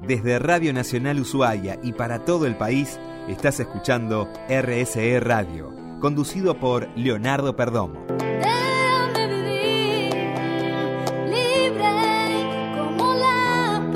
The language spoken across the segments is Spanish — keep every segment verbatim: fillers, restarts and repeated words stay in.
Desde Radio Nacional Ushuaia y para todo el país, estás escuchando R S E Radio, conducido por Leonardo Perdomo. Déjame vivir libre como la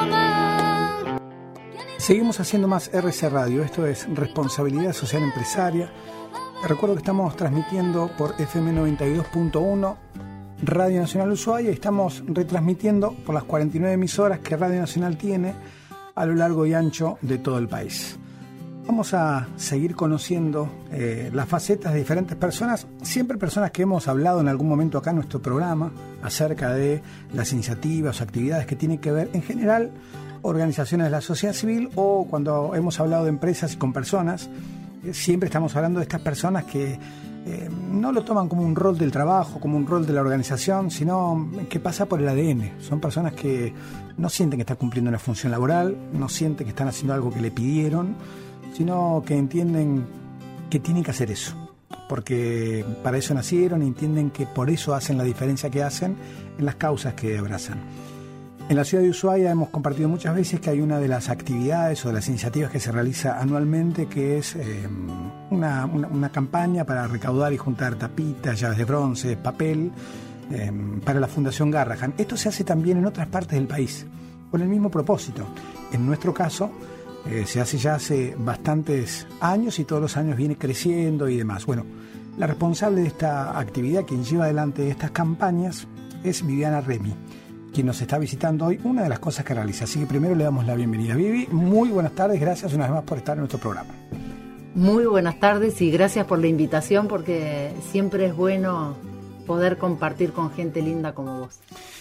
paloma. Seguimos haciendo más R S E Radio, esto es Responsabilidad Social Empresaria. Recuerdo que estamos transmitiendo por F M noventa y dos punto uno, Radio Nacional Ushuaia, y estamos retransmitiendo por las cuarenta y nueve emisoras que Radio Nacional tiene a lo largo y ancho de todo el país. Vamos a seguir conociendo eh, las facetas de diferentes personas, siempre personas que hemos hablado en algún momento acá en nuestro programa acerca de las iniciativas o actividades que tienen que ver, en general, organizaciones de la sociedad civil, o cuando hemos hablado de empresas y con personas, eh, siempre estamos hablando de estas personas que Eh, no lo toman como un rol del trabajo, como un rol de la organización, sino que pasa por el A D N. Son personas que no sienten que están cumpliendo una función laboral, no sienten que están haciendo algo que le pidieron, sino que entienden que tienen que hacer eso, porque para eso nacieron, y entienden que por eso hacen la diferencia que hacen en las causas que abrazan. En la ciudad de Ushuaia hemos compartido muchas veces que hay una de las actividades o de las iniciativas que se realiza anualmente, que es eh, una, una, una campaña para recaudar y juntar tapitas, llaves de bronce, papel, eh, para la Fundación Garrahan. Esto se hace también en otras partes del país, con el mismo propósito. En nuestro caso, eh, se hace ya hace bastantes años y todos los años viene creciendo y demás. Bueno, la responsable de esta actividad, quien lleva adelante estas campañas, es Viviana Remy, quien nos está visitando hoy, una de las cosas que realiza. Así que primero le damos la bienvenida. Vivi, muy buenas tardes, gracias una vez más por estar en nuestro programa. Muy buenas tardes y gracias por la invitación, porque siempre es bueno poder compartir con gente linda como vos.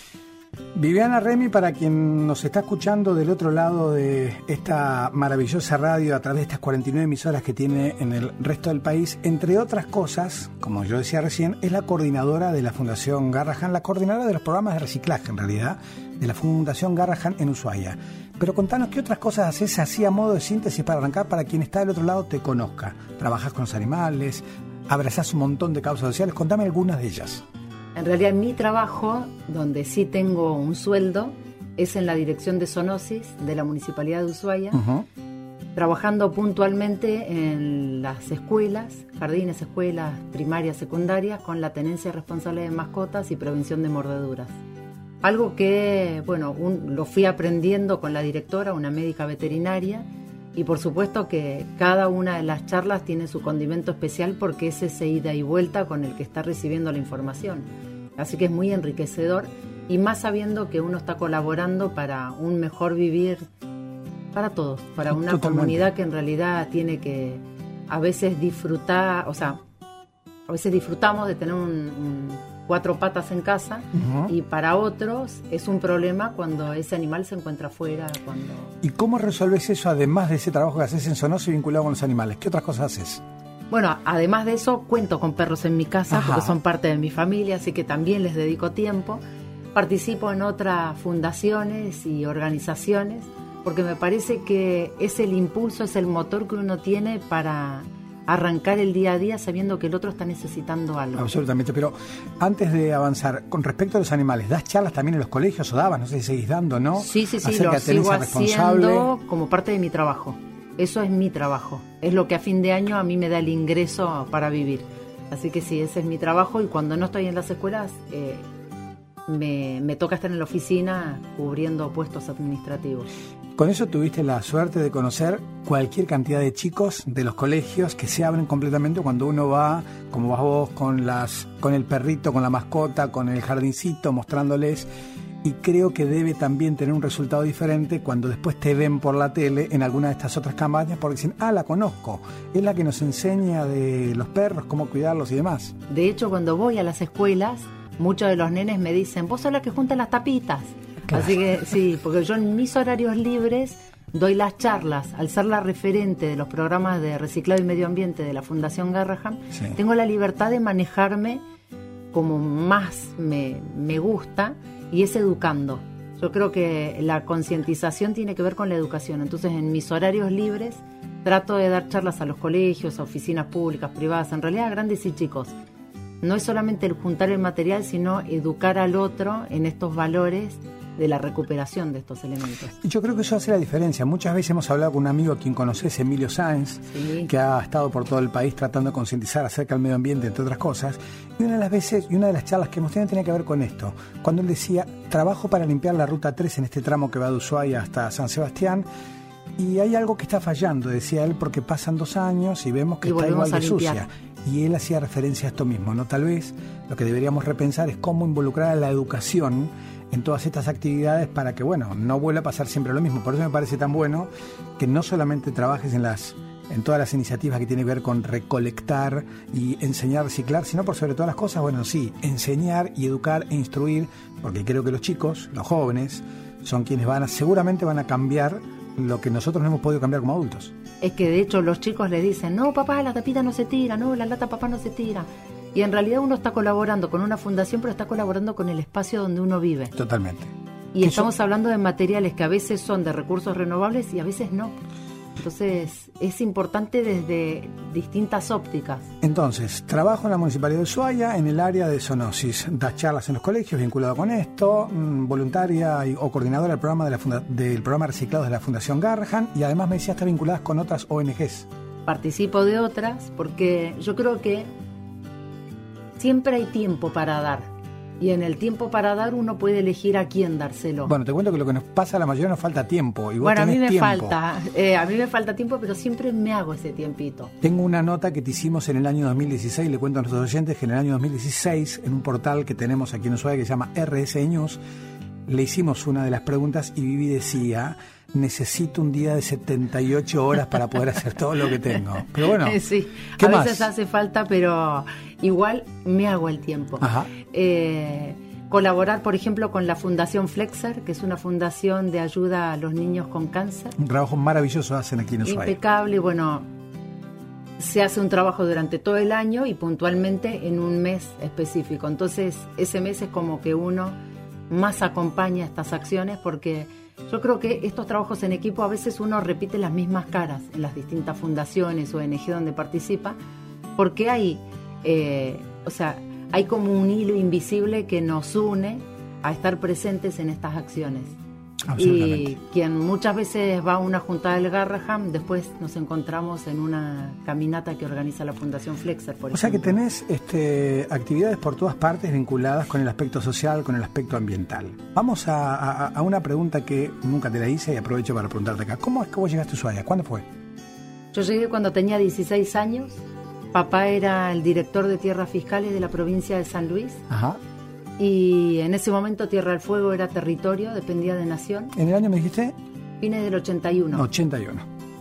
Viviana Remy, para quien nos está escuchando del otro lado de esta maravillosa radio a través de estas cuarenta y nueve emisoras que tiene en el resto del país, entre otras cosas, como yo decía recién, es la coordinadora de la Fundación Garrahan, la coordinadora de los programas de reciclaje, en realidad, de la Fundación Garrahan en Ushuaia. Pero contanos, ¿qué otras cosas haces así a modo de síntesis para arrancar, para quien está del otro lado te conozca? ¿Trabajás con los animales? ¿Abrazás un montón de causas sociales? Contame algunas de ellas. En realidad mi trabajo, donde sí tengo un sueldo, es en la dirección de zoonosis de la Municipalidad de Ushuaia, uh-huh. trabajando puntualmente en las escuelas, jardines, escuelas primarias, secundarias, con la tenencia responsable de mascotas y prevención de mordeduras. Algo que, bueno, un, lo fui aprendiendo con la directora, una médica veterinaria, y por supuesto que cada una de las charlas tiene su condimento especial, porque es ese ida y vuelta con el que está recibiendo la información. Así que es muy enriquecedor, y más sabiendo que uno está colaborando para un mejor vivir para todos, para una Totalmente. Comunidad que en realidad tiene que a veces disfrutar, o sea, a veces disfrutamos de tener un, un cuatro patas en casa, uh-huh. y para otros es un problema cuando ese animal se encuentra afuera. Cuando... ¿Y cómo resolves eso, además de ese trabajo que haces en zoonosis vinculado con los animales? ¿Qué otras cosas haces? Bueno, además de eso, cuento con perros en mi casa, Ajá. porque son parte de mi familia, así que también les dedico tiempo. Participo en otras fundaciones y organizaciones, porque me parece que es el impulso, es el motor que uno tiene para arrancar el día a día sabiendo que el otro está necesitando algo. Absolutamente, pero antes de avanzar, con respecto a los animales, ¿das charlas también en los colegios o dabas? No sé si seguís dando, ¿no? Sí, sí, sí, Acerca lo sigo haciendo como parte de mi trabajo. Eso es mi trabajo, es lo que a fin de año a mí me da el ingreso para vivir. Así que sí, ese es mi trabajo, y cuando no estoy en las escuelas, eh, me, me toca estar en la oficina cubriendo puestos administrativos. Con eso tuviste la suerte de conocer cualquier cantidad de chicos de los colegios que se abren completamente cuando uno va, como vas vos, con las, con el perrito, con la mascota, con el jardincito, mostrándoles. Y creo que debe también tener un resultado diferente cuando después te ven por la tele en alguna de estas otras campañas, porque dicen, ah, la conozco, es la que nos enseña de los perros, cómo cuidarlos y demás. De hecho, cuando voy a las escuelas, muchos de los nenes me dicen, vos sos la que junta las tapitas. Claro. Así que sí, porque yo en mis horarios libres doy las charlas. Al ser la referente de los programas de reciclado y medio ambiente de la Fundación Garrahan, sí. tengo la libertad de manejarme como más me, me gusta, y es educando. Yo creo que la concientización tiene que ver con la educación. Entonces, en mis horarios libres trato de dar charlas a los colegios, a oficinas públicas, privadas, en realidad a grandes y chicos. No es solamente el juntar el material, sino educar al otro en estos valores de la recuperación de estos elementos. Y yo creo que eso hace la diferencia. Muchas veces hemos hablado con un amigo a quien conoces, Emilio Sáenz, Sí. que ha estado por todo el país tratando de concientizar acerca del medio ambiente, entre otras cosas. Y una de las veces, y una de las charlas que hemos tenido tenía que ver con esto. Cuando él decía, trabajo para limpiar la ruta tres en este tramo que va de Ushuaia hasta San Sebastián, y hay algo que está fallando, decía él, porque pasan dos años y vemos que Y está igual volvemos a de limpiar. sucia. Y él hacía referencia a esto mismo, ¿no? Tal vez lo que deberíamos repensar es cómo involucrar a la educación en todas estas actividades para que, bueno, no vuelva a pasar siempre lo mismo. Por eso me parece tan bueno que no solamente trabajes en las en todas las iniciativas que tienen que ver con recolectar y enseñar a reciclar, sino por sobre todas las cosas, bueno, sí, enseñar y educar e instruir, porque creo que los chicos, los jóvenes, son quienes van a, seguramente van a cambiar lo que nosotros no hemos podido cambiar como adultos. Es que de hecho los chicos le dicen, no papá, la tapita no se tira, no, la lata papá no se tira. Y en realidad uno está colaborando con una fundación, pero está colaborando con el espacio donde uno vive. Totalmente. Y Que estamos son- hablando de materiales que a veces son de recursos renovables y a veces no. Entonces es importante desde distintas ópticas. Entonces, trabajo en la Municipalidad de Ushuaia en el área de zoonosis. Das charlas en los colegios vinculado con esto, mm, voluntaria y- o coordinadora del programa, de la funda- del programa Reciclados de la Fundación Garrahan, y además me decía estar vinculadas con otras O N Ges. Participo de otras porque yo creo que siempre hay tiempo para dar. Y en el tiempo para dar uno puede elegir a quién dárselo. Bueno, te cuento que lo que nos pasa a la mayoría nos falta tiempo. Y vos Bueno, a mí tenés me tiempo. falta, eh, a mí me falta tiempo, pero siempre me hago ese tiempito. Tengo una nota que te hicimos en el año dos mil dieciséis, le cuento a nuestros oyentes que en el año dos mil dieciséis, en un portal que tenemos aquí en Ushuaia que se llama R S News, le hicimos una de las preguntas y Vivi decía, necesito un día de setenta y ocho horas para poder hacer todo lo que tengo. Pero bueno, sí, ¿qué a más? veces hace falta, pero igual me hago el tiempo. Ajá. Eh, colaborar, por ejemplo, con la Fundación Flexer, que es una fundación de ayuda a los niños con cáncer. Un trabajo maravilloso hacen aquí en Ushuaia. Impecable, bueno, se hace un trabajo durante todo el año y puntualmente en un mes específico. Entonces, ese mes es como que uno más acompaña estas acciones porque yo creo que estos trabajos en equipo a veces uno repite las mismas caras en las distintas fundaciones o O N G donde participa, porque hay, eh, o sea, hay como un hilo invisible que nos une a estar presentes en estas acciones. Absolutamente. Y quien muchas veces va a una juntada del Garrahan, después nos encontramos en una caminata que organiza la Fundación Flexer, por O sea que ejemplo. tenés este, actividades por todas partes vinculadas con el aspecto social, con el aspecto ambiental. Vamos a, a- a una pregunta que nunca te la hice y aprovecho para preguntarte acá. ¿Cómo es que vos llegaste a Ushuaia? ¿Cuándo fue? Yo llegué cuando tenía dieciséis años. Papá era el director de tierras fiscales de la provincia de San Luis Ajá. y en ese momento Tierra del Fuego era territorio, dependía de Nación. ¿En el año me dijiste? Fines del ochenta y uno. ochenta y uno.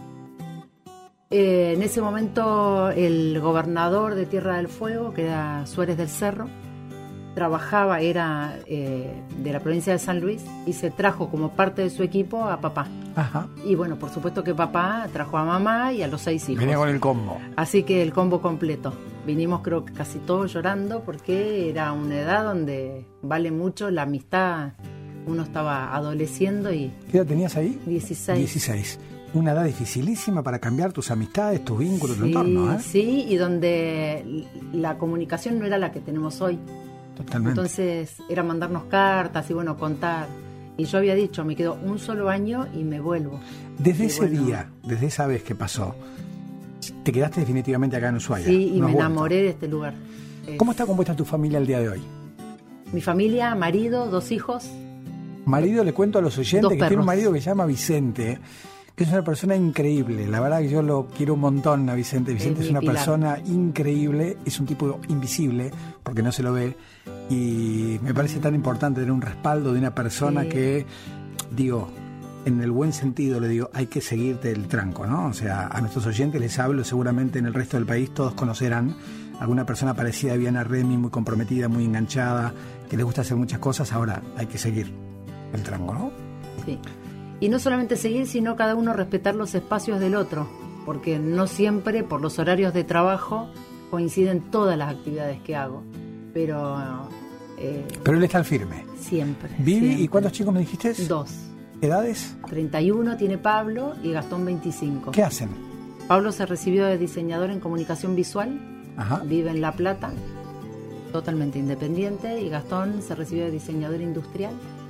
Eh, en ese momento el gobernador de Tierra del Fuego, que era Suárez del Cerro, trabajaba, era eh, de la provincia de San Luis y se trajo como parte de su equipo a papá. Ajá. Y bueno, por supuesto que papá trajo a mamá y a los seis hijos. Venía con el combo. Así que el combo completo. Vinimos creo que casi todos llorando porque era una edad donde vale mucho la amistad. Uno estaba adoleciendo y ¿Qué edad tenías ahí? dieciséis. dieciséis. Una edad dificilísima para cambiar tus amistades, tus vínculos, tu Sí, entorno, ¿eh? sí, y donde la comunicación no era la que tenemos hoy. Totalmente. Entonces era mandarnos cartas y bueno, contar. Y yo había dicho, me quedo un solo año y me vuelvo. Desde Y ese bueno, día, desde esa vez que pasó, te quedaste definitivamente acá en Ushuaia. Sí, y No has me vuelto. enamoré de este lugar. Es- ¿Cómo está compuesta tu familia el día de hoy? Mi familia, marido, dos hijos. Marido, le cuento a los oyentes Dos que tiene un perros. marido que se llama Vicente, que es una persona increíble. La verdad que yo lo quiero un montón a Vicente. Vicente Es es, mi una pilar. persona increíble, es un tipo invisible porque no se lo ve. Y me parece tan importante tener un respaldo de una persona Sí. que, digo, en el buen sentido le digo, hay que seguirte el tranco, ¿no? O sea, a nuestros oyentes les hablo, seguramente en el resto del país todos conocerán alguna persona parecida a Viviana Remy, muy comprometida, muy enganchada, que le gusta hacer muchas cosas. Ahora hay que seguir el tranco, ¿no? Sí. Y no solamente seguir, sino cada uno respetar los espacios del otro, porque no siempre, por los horarios de trabajo, coinciden todas las actividades que hago, pero eh, Pero él está al firme. siempre. Vivi, siempre. ¿y cuántos chicos me dijiste? Dos. ¿Edades? treinta y uno tiene Pablo y Gastón veinticinco. ¿Qué hacen? Pablo se recibió de diseñador en comunicación visual, Ajá. vive en La Plata, totalmente independiente, y Gastón se recibió de diseñador industrial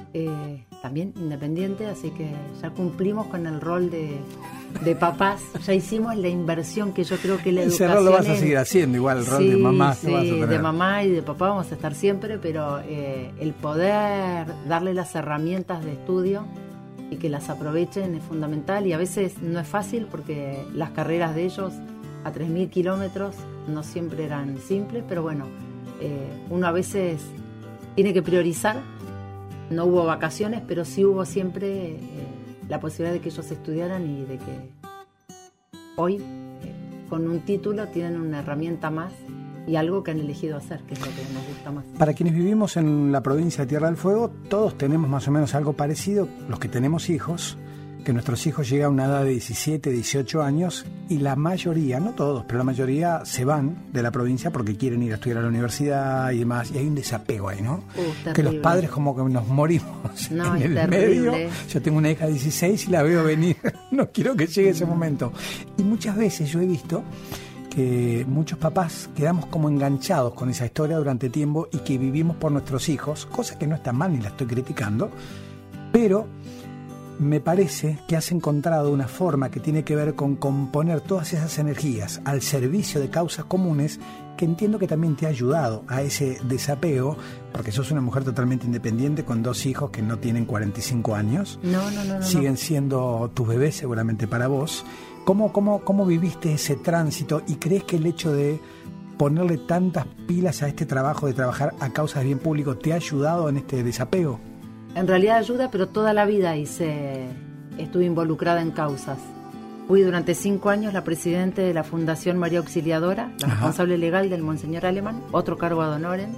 eh, también independiente, así que ya cumplimos con el rol de, de papás, ya hicimos la inversión que yo creo que la Ese educación rol lo vas a es- seguir haciendo, igual el rol Sí, de mamá sí, que vas a tener. de mamá y de papá vamos a estar siempre, pero eh, el poder darle las herramientas de estudio y que las aprovechen es fundamental, y a veces no es fácil porque las carreras de ellos a tres mil kilómetros no siempre eran simples, pero bueno, eh, uno a veces tiene que priorizar. No hubo vacaciones, pero sí hubo siempre eh, la posibilidad de que ellos estudiaran y de que hoy, eh, con un título, tienen una herramienta más y algo que han elegido hacer, que es lo que nos gusta más. Para quienes vivimos en la provincia de Tierra del Fuego, todos tenemos más o menos algo parecido, los que tenemos hijos, que nuestros hijos llegan a una edad de diecisiete, dieciocho años y la mayoría, no todos, pero la mayoría se van de la provincia porque quieren ir a estudiar a la universidad y demás, y hay un desapego ahí, ¿no? Uh, que los terrible. padres como que nos morimos No, en es el terrible. medio. Yo tengo una hija de dieciséis y la veo venir, no quiero que llegue ese momento. Y muchas veces yo he visto que muchos papás quedamos como enganchados con esa historia durante tiempo y que vivimos por nuestros hijos, cosa que no está mal ni la estoy criticando, pero me parece que has encontrado una forma que tiene que ver con componer todas esas energías al servicio de causas comunes, que entiendo que también te ha ayudado a ese desapego, porque sos una mujer totalmente independiente con dos hijos que no tienen cuarenta y cinco años. No, no, no, no. Siguen no. siendo tus bebés seguramente para vos. ¿Cómo, cómo, cómo viviste ese tránsito y crees que el hecho de ponerle tantas pilas a este trabajo de trabajar a causas de bien público te ha ayudado en este desapego? En realidad ayuda, pero toda la vida hice, estuve involucrada en causas. Fui durante cinco años la presidenta de la Fundación María Auxiliadora, la Ajá. responsable legal del Monseñor Alemán, otro cargo ad honorem.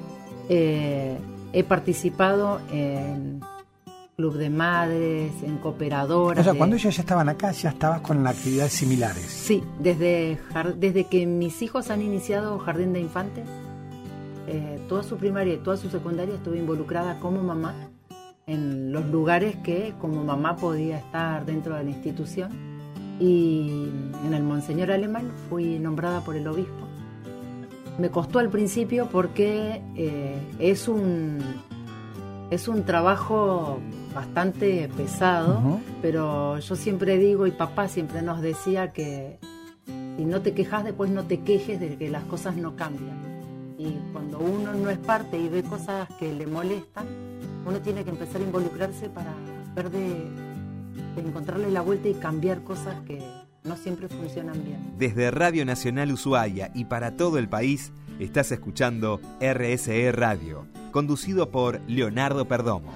Eh, he participado en Club de Madres, en cooperadoras. O sea, de- cuando ellos ya estaban acá, ya estabas con actividades similares. Sí, desde, jar- desde que mis hijos han iniciado Jardín de Infantes, eh, toda su primaria y toda su secundaria estuve involucrada como mamá en los lugares que como mamá podía estar dentro de la institución, y en el Monseñor Alemán fui nombrada por el obispo. Me costó al principio porque eh, es un es un trabajo bastante pesado, Ujú. pero yo siempre digo, y papá siempre nos decía, que si no te quejas, después no te quejes de que las cosas no cambian. Y cuando uno no es parte y ve cosas que le molestan, uno tiene que empezar a involucrarse para ver de, de encontrarle la vuelta y cambiar cosas que no siempre funcionan bien. Desde Radio Nacional Ushuaia y para todo el país, estás escuchando R S E Radio, conducido por Leonardo Perdomo.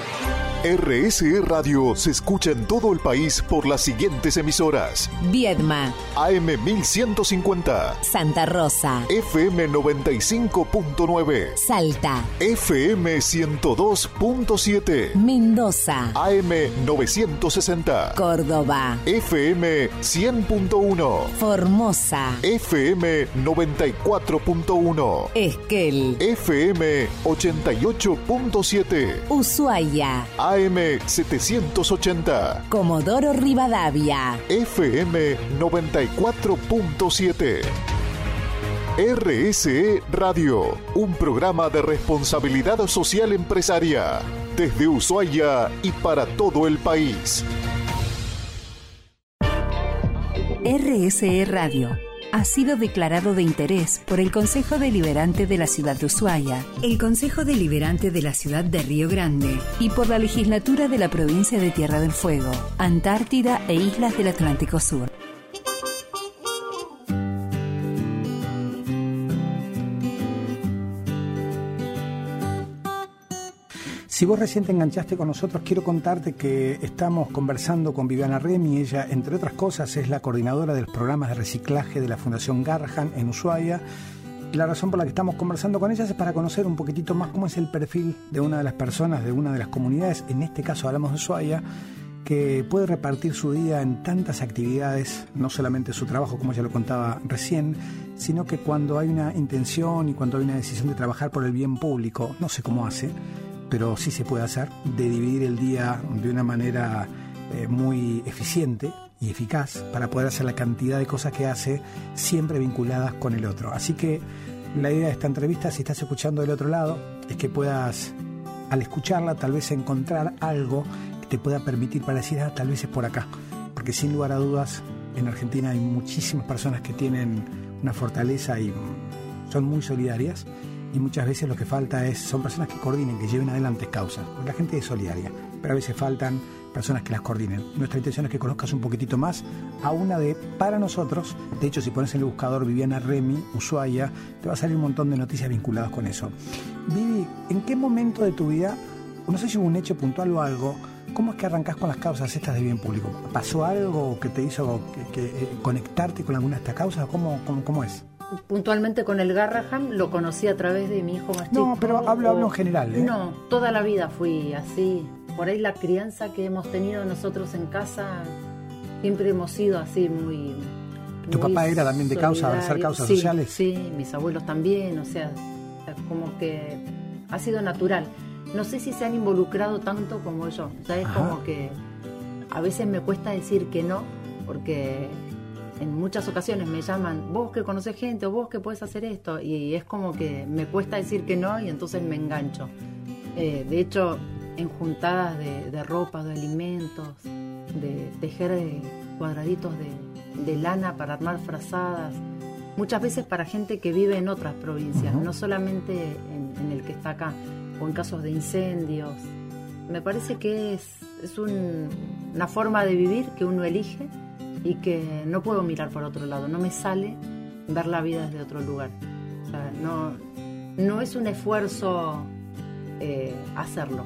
R S E Radio se escucha en todo el país por las siguientes emisoras: Viedma, A M mil ciento cincuenta, Santa Rosa, F M noventa y cinco punto nueve, Salta, F M ciento dos punto siete, Mendoza, A M novecientos sesenta, Córdoba, F M cien punto uno, Formosa, F M noventa y cuatro punto uno, Esquel, F M ochenta y ocho punto siete, Ushuaia, A M setecientos ochenta, Comodoro Rivadavia. F M noventa y cuatro punto siete. R S E Radio, un programa de responsabilidad social empresaria, desde Ushuaia y para todo el país. R S E Radio ha sido declarado de interés por el Consejo Deliberante de la Ciudad de Ushuaia, el Consejo Deliberante de la Ciudad de Río Grande y por la Legislatura de la Provincia de Tierra del Fuego, Antártida e Islas del Atlántico Sur. Si vos recién te enganchaste con nosotros, quiero contarte que estamos conversando con Viviana Remy. Ella, entre otras cosas, es la coordinadora de los programas de reciclaje de la Fundación Garrahan en Ushuaia. Y la razón por la que estamos conversando con ella es para conocer un poquitito más cómo es el perfil de una de las personas, de una de las comunidades, en este caso hablamos de Ushuaia, que puede repartir su día en tantas actividades, no solamente su trabajo, como ella lo contaba recién, sino que cuando hay una intención y cuando hay una decisión de trabajar por el bien público, no sé cómo hace, pero sí se puede hacer, de dividir el día de una manera eh, muy eficiente y eficaz para poder hacer la cantidad de cosas que hace, siempre vinculadas con el otro. Así que la idea de esta entrevista, si estás escuchando del otro lado, es que puedas al escucharla tal vez encontrar algo que te pueda permitir para decir, ah, tal vez es por acá. Porque sin lugar a dudas, en Argentina hay muchísimas personas que tienen una fortaleza y son muy solidarias, y muchas veces lo que falta es son personas que coordinen, que lleven adelante causas, porque la gente es solidaria, pero a veces faltan personas que las coordinen. Nuestra intención es que conozcas un poquitito más a una de, para nosotros, de hecho si pones en el buscador Viviana Remy, Ushuaia, te va a salir un montón de noticias vinculadas con eso. Vivi, ¿en qué momento de tu vida, no sé si hubo un hecho puntual o algo, cómo es que arrancás con las causas estas de bien público? ¿Pasó algo que te hizo que, que, eh, conectarte con alguna de estas causas? ¿Cómo, cómo, cómo es? Puntualmente con el Garraham lo conocí a través de mi hijo más chico. No, pero hablo, o... hablo en general, ¿eh? No, toda la vida fui así. Por ahí la crianza que hemos tenido nosotros en casa, siempre hemos sido así muy... ¿Tu muy papá era también de causa, de hacer causas sí, sociales? Sí, mis abuelos también, o sea, como que ha sido natural. No sé si se han involucrado tanto como yo. O sea, es Ajá. como que a veces me cuesta decir que no, porque en muchas ocasiones me llaman, vos que conocés gente, o vos que podés hacer esto, y es como que me cuesta decir que no, y entonces me engancho. Eh, de hecho, en juntadas de, de ropa, de alimentos, de tejer eh, cuadraditos de, de lana para armar frazadas, muchas veces para gente que vive en otras provincias, uh-huh. no solamente en, en el que está acá, o en casos de incendios. Me parece que es, es un, una forma de vivir que uno elige y que no puedo mirar por otro lado, no me sale ver la vida desde otro lugar. O sea, no, no es un esfuerzo eh, hacerlo.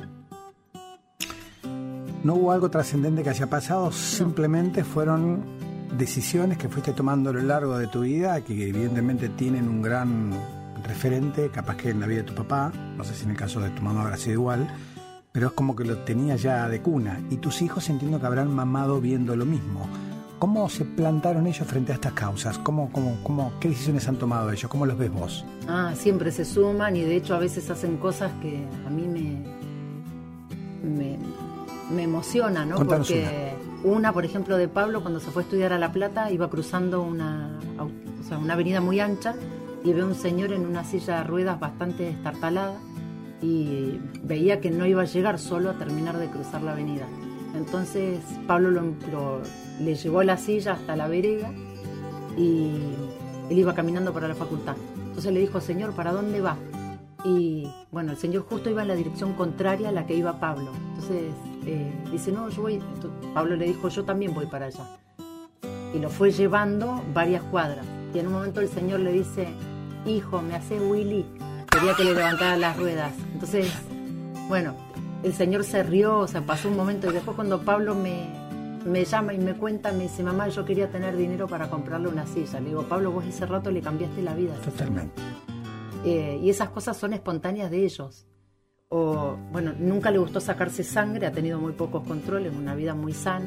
¿No hubo algo trascendente que haya pasado? No. Simplemente fueron decisiones que fuiste tomando a lo largo de tu vida, que evidentemente tienen un gran referente, capaz que en la vida de tu papá, no sé si en el caso de tu mamá habrá sido igual, pero es como que lo tenías ya de cuna, y tus hijos entiendo que habrán mamado viendo lo mismo. ¿Cómo se plantaron ellos frente a estas causas? ¿Cómo, cómo, cómo, ¿Qué decisiones han tomado ellos? ¿Cómo los ves vos? Ah, siempre se suman, y de hecho a veces hacen cosas que a mí me... me me emociona, ¿no? Contanos porque una. una, por ejemplo, de Pablo, cuando se fue a estudiar a La Plata, iba cruzando una, o sea, una avenida muy ancha y ve a un señor en una silla de ruedas bastante estartalada y veía que no iba a llegar solo a terminar de cruzar la avenida. Entonces Pablo lo, lo, le llevó la silla hasta la vereda y él iba caminando para la facultad. Entonces le dijo, señor, ¿para dónde va? Y bueno, el señor justo iba en la dirección contraria a la que iba Pablo. Entonces eh, dice, no, yo voy. Entonces, Pablo le dijo, yo también voy para allá. Y lo fue llevando varias cuadras. Y en un momento el señor le dice, hijo, me hace Willy. Quería que le levantara las ruedas. Entonces, bueno, el señor se rió, o sea, pasó un momento. Y después cuando Pablo me, me llama y me cuenta, me dice, mamá, yo quería tener dinero para comprarle una silla. Le digo, Pablo, vos ese rato le cambiaste la vida. Totalmente. Eh, y esas cosas son espontáneas de ellos. O, bueno, nunca le gustó sacarse sangre, ha tenido muy pocos controles, una vida muy sana.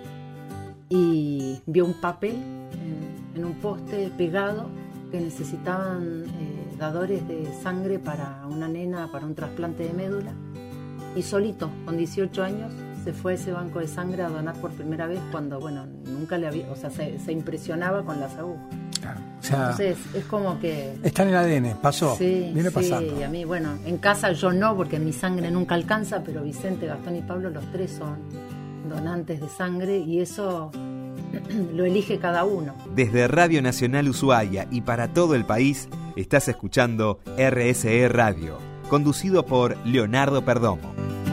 Y vio un papel en, en un poste pegado que necesitaban eh, dadores de sangre para una nena, para un trasplante de médula. Y solito, con dieciocho años, se fue a ese banco de sangre a donar por primera vez cuando, bueno, nunca le había, o sea, se, se impresionaba con las agujas. Claro. O sea, entonces es como que está en el A D N, pasó, sí, viene sí, pasando. Y a mí, bueno, en casa yo no, porque mi sangre nunca alcanza, pero Vicente, Gastón y Pablo, los tres son donantes de sangre y eso lo elige cada uno. Desde Radio Nacional Ushuaia y para todo el país, estás escuchando R S E Radio, conducido por Leonardo Perdomo.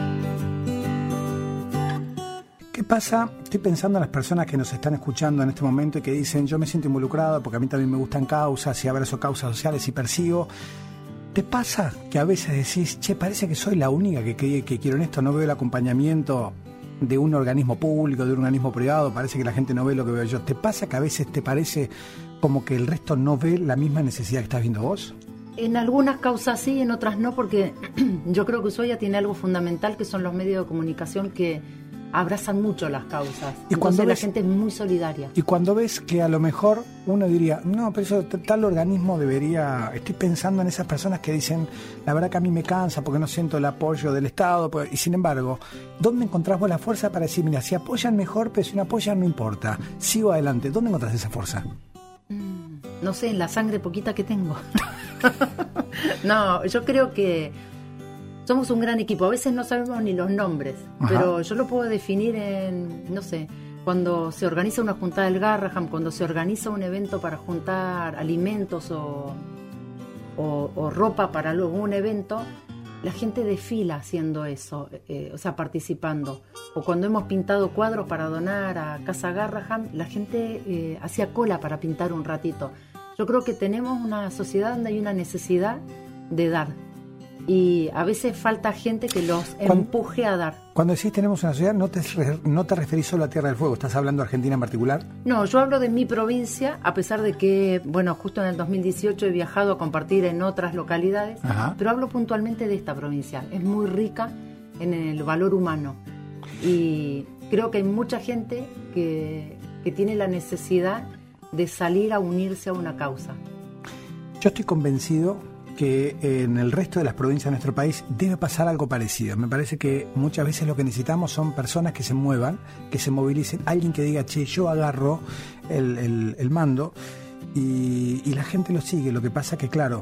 ¿Qué pasa? Estoy pensando en las personas que nos están escuchando en este momento y que dicen, yo me siento involucrado porque a mí también me gustan causas y abrazo causas sociales y persigo. ¿Te pasa que a veces decís, che, parece que soy la única que, que, que quiero en esto, no veo el acompañamiento de un organismo público, de un organismo privado, parece que la gente no ve lo que veo yo? ¿Te pasa que a veces te parece como que el resto no ve la misma necesidad que estás viendo vos? En algunas causas sí, en otras no, porque yo creo que Ushuaia tiene algo fundamental que son los medios de comunicación que abrazan mucho las causas. Y cuando Entonces ves, la gente es muy solidaria. Y cuando ves que a lo mejor uno diría, no, pero eso tal organismo debería... Estoy pensando en esas personas que dicen, la verdad que a mí me cansa porque no siento el apoyo del Estado. Y sin embargo, ¿dónde encontrás vos la fuerza para decir, mira, si apoyan mejor, pero si no apoyan no importa, sigo adelante? ¿Dónde encontrás esa fuerza? Mm, no sé, en la sangre poquita que tengo. No, yo creo que Somos un gran equipo, a veces no sabemos ni los nombres, Ajá. pero yo lo puedo definir en, no sé, cuando se organiza una juntada del Garraham, cuando se organiza un evento para juntar alimentos o, o, o ropa para luego un evento, la gente desfila haciendo eso, eh, o sea, participando. O cuando hemos pintado cuadros para donar a Casa Garraham, la gente eh, hacía cola para pintar un ratito. Yo creo que tenemos una sociedad donde hay una necesidad de dar. Y a veces falta gente que los Cuando- empuje a dar. Cuando decís tenemos una sociedad, no te, re- no te referís solo a Tierra del Fuego, ¿estás hablando de Argentina en particular? No, yo hablo de mi provincia, a pesar de que, bueno, justo en el dos mil dieciocho he viajado a compartir en otras localidades, Ajá. pero hablo puntualmente de esta provincia. Es muy rica en el valor humano y creo que hay mucha gente que, que tiene la necesidad de salir a unirse a una causa. Yo estoy convencido que en el resto de las provincias de nuestro país debe pasar algo parecido. Me parece que muchas veces lo que necesitamos son personas que se muevan, que se movilicen, alguien que diga, che, yo agarro el, el- el mando y, y la gente lo sigue. Lo que pasa que, claro,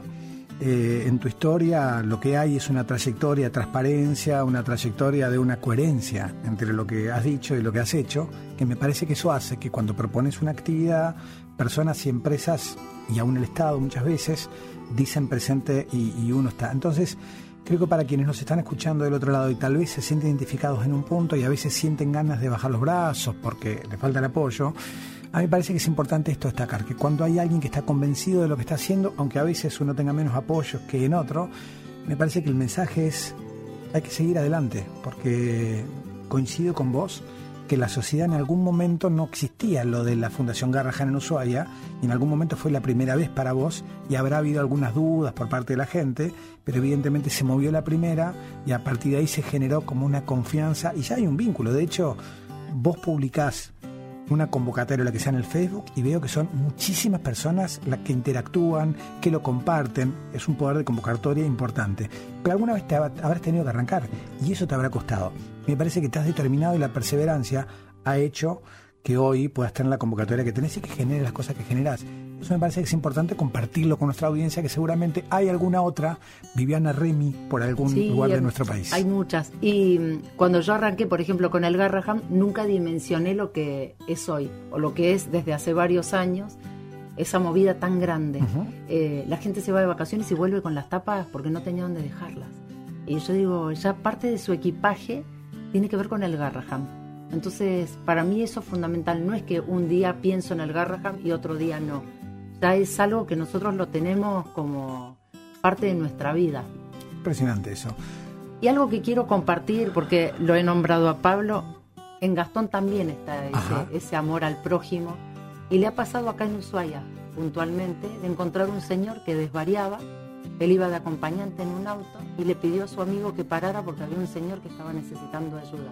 eh, en tu historia lo que hay es una trayectoria de transparencia, una trayectoria de una coherencia entre lo que has dicho y lo que has hecho, que me parece que eso hace que cuando propones una actividad, personas y empresas, y aún el Estado muchas veces, dicen presente y, y uno está. Entonces, creo que para quienes nos están escuchando del otro lado y tal vez se sienten identificados en un punto y a veces sienten ganas de bajar los brazos porque le falta el apoyo, a mí me parece que es importante esto destacar, que cuando hay alguien que está convencido de lo que está haciendo, aunque a veces uno tenga menos apoyos que en otro, me parece que el mensaje es, hay que seguir adelante, porque coincido con vos que la sociedad en algún momento no existía lo de la Fundación Garraham en Ushuaia, y en algún momento fue la primera vez para vos, y habrá habido algunas dudas por parte de la gente, pero evidentemente se movió la primera, y a partir de ahí se generó como una confianza, y ya hay un vínculo. De hecho, vos publicás una convocatoria, la que sea en el Facebook, y veo que son muchísimas personas las que interactúan, que lo comparten. Es un poder de convocatoria importante. Pero alguna vez te hab- habrás tenido que arrancar, y eso te habrá costado. Me parece que te has determinado y la perseverancia ha hecho que hoy puedas tener la convocatoria que tenés y que genere las cosas que generás. Eso me parece que es importante compartirlo con nuestra audiencia, que seguramente hay alguna otra Viviana Remy por algún Sí, lugar de hay- nuestro país. Hay muchas. Y mm, cuando yo arranqué, por ejemplo, con el Garraham, nunca dimensioné lo que es hoy, o lo que es desde hace varios años, esa movida tan grande. Ujú. Eh, la gente se va de vacaciones y vuelve con las tapas porque no tenía dónde dejarlas. Y yo digo, ya parte de su equipaje tiene que ver con el Garraham. Entonces, para mí eso es fundamental. No es que un día pienso en el Garraham y otro día no. Ya es algo que nosotros lo tenemos como parte de nuestra vida. Impresionante eso. Y algo que quiero compartir, porque lo he nombrado a Pablo, en Gastón también está Ajá. ese, ese amor al prójimo. Y le ha pasado acá en Ushuaia, puntualmente, de encontrar un señor que desvariaba. Él iba de acompañante en un auto y le pidió a su amigo que parara porque había un señor que estaba necesitando ayuda.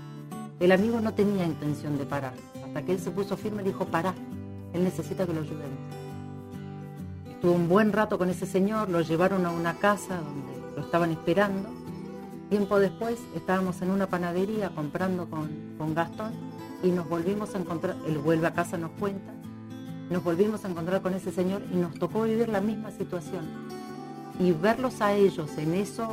El amigo no tenía intención de parar, hasta que él se puso firme y dijo, pará, él necesita que lo ayudemos. Estuvo un buen rato con ese señor, lo llevaron a una casa donde lo estaban esperando. Tiempo después estábamos en una panadería comprando con, con Gastón y nos volvimos a encontrar, él vuelve a casa, nos cuenta, nos volvimos a encontrar con ese señor y nos tocó vivir la misma situación. Y verlos a ellos en esos,